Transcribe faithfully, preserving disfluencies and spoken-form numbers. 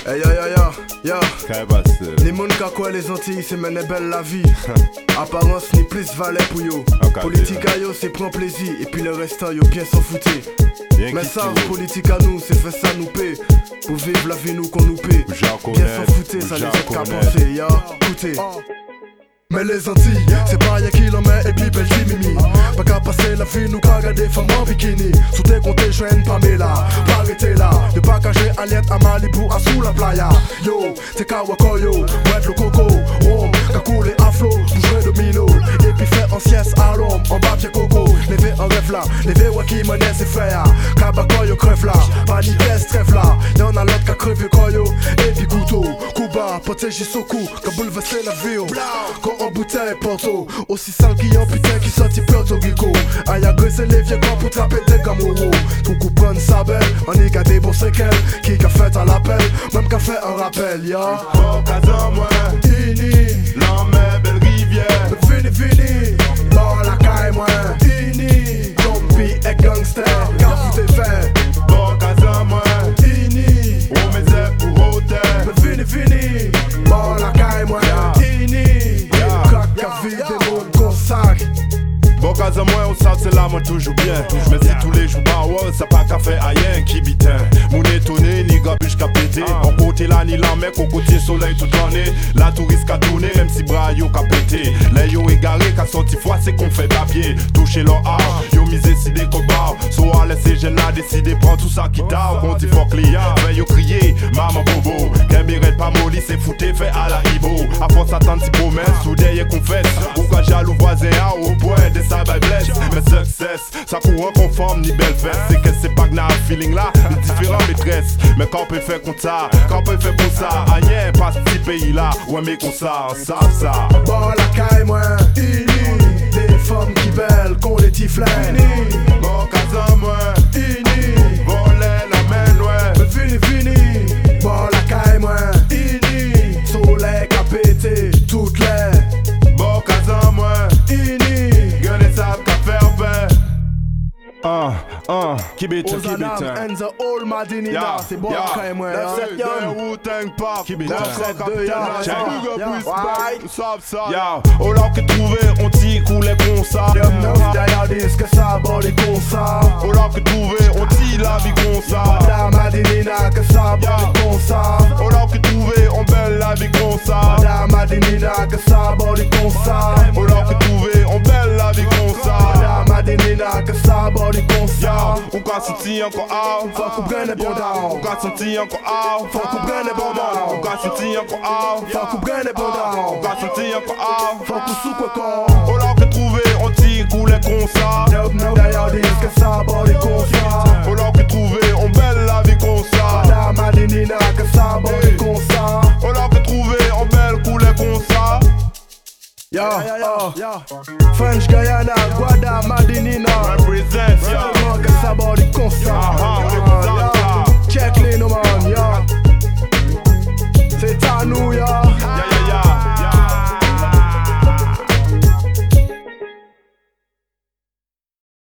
Hey yo yo yo, yo. Qu'est-ce Les moun ka quoi les Antilles, c'est mener belle la vie. Apparence ni plus valet pour yo. Politique à yo, c'est prendre plaisir. Et puis le restant, yo bien s'en fouter. Mais ça, politique à nous, c'est faire ça nous paie. Pour vivre la vie nous qu'on nous paie. Bien s'en fouter, ça les fait qu'à penser, yo. Écoutez. Mais les Antilles, c'est pas y'a qui l'en met et puis belle mimi. Pas qu'à passer la vie, nous qu'à regarder femmes en bikini. Sous tes comptes, joigne Pamela. Pas arrêter là, de pas cacher Aliette à Malibu, à sous la playa. Yo, t'es Kawakoyo, ouais le coco. Rome, qu'a coulé à flot, pour jouer domino. Et puis faire en sieste à l'homme, en papier coco. Levé en rêve là, levé waki monnaie c'est frère. Kabakoyo crève là, Panipes trêve là. Y'en a l'autre qu'a crevé koyo, et puis couteau. Kuba, poté Jisoku, qu'a bouleversé la vie. En bouteille Porto, aussi sale qui en putain qui sortit Puerto Rico. Aïe à graisser les vieux gars pour trapper des gamouros. Tout comprendre sa belle, on y a des bons séquelles. Qui qu'a fait à l'appel, même qu'a fait un rappel, ya. Bon casin moi, Ini, l'homme belle rivière. Vini vini, dans la caille moi. Ini, Jumpy et gangster, car tout est fait. Bon casin moi, Ini, on met ça pour hôtel. Vini vini, dans la caille moi. Bon cas à moi, on sait c'est là, moi toujours bien. Mais si tous les jours, bah ouais, ça pas qu'à faire ailleurs qui bitin. Mon étonné, ni gabuche qu'à péter. En côté là, ni la mec, au côté soleil toute l'année. La touriste qu'à tourner, même si bras yo qu'à péter. Les yo égaré, qu'à sorti fois, c'est qu'on fait papier. Toucher leur art, yo misé si des cobards. Soit laisser jeune là, décider, prendre tout ça qui t'a. On dit fuck les ya, fait yo crier, maman bobo. Qu'un mérite pas molly, c'est fouté, fait à la hibo. À force attendre si promesse, sous derrière confesse. Ou qu'à jaloux voisin, au point de ça by bless. Mais success, ça court conforme ni belle fesse. C'est que c'est pas que n'a un feeling là, une différente maîtresse. Mais quand on peut faire comme ça, quand on peut faire comme ça, aïe, pas ce pays là, ouais mais comme ça, on savent ça. Bon la caille moi, ini, des femmes qui belles, qu'on les tiflait. Ini, bon casin moi, ini, voler la main ouais. Mais fini fini, bon la caille moi, ini, soleil qu'a pété, toutes les. Bon casin moi, ini, gueule et sable qu'a faire ben. Ah, ah, qui bête, qui bête. Ozanam and the old Madinina, c'est bon la caille moi. neuf sept Wu-Tang Park, qui bête. neuf sept deux, ya, Check. ya, ya. Ils savent ça. Ya, au là que trouvé, on t'y coulait comme ça. Y'a derrière des que ça bord les consa. Au là que trouvé, on t'y la vie comme ça. Madame Madinina que ça bord les consa. Au là que trouvé, on belle la vie comme ça. Madame Madinina que ça bord les consa. Au là que trouvé, on belle la vie comme ça. Madame Madinina que ça bord les consa. On qu'a senti encore out. Faut qu'on prenne les bons down. On qu'a senti encore out. Faut qu'on prenne les bons down. On qu'a senti encore out. Faut qu'on prenne les bons down. On qu'a senti encore out. Faut qu'on sous quoi qu'on. Au là que trouvé, on t'y coulait comme ça. Nope, nope, derrière des que ça bord les consa. Au là que trouvé, on belle la vie comme ça. Madame Madinina que ça bord les consa. Au là que trouvé, on belle coulait comme ça. Yo, oh, French Guyana, Guada, Madinina. Represent, yo. Seulement que ça bord les consa. Ah, ah, represent, Check les noms.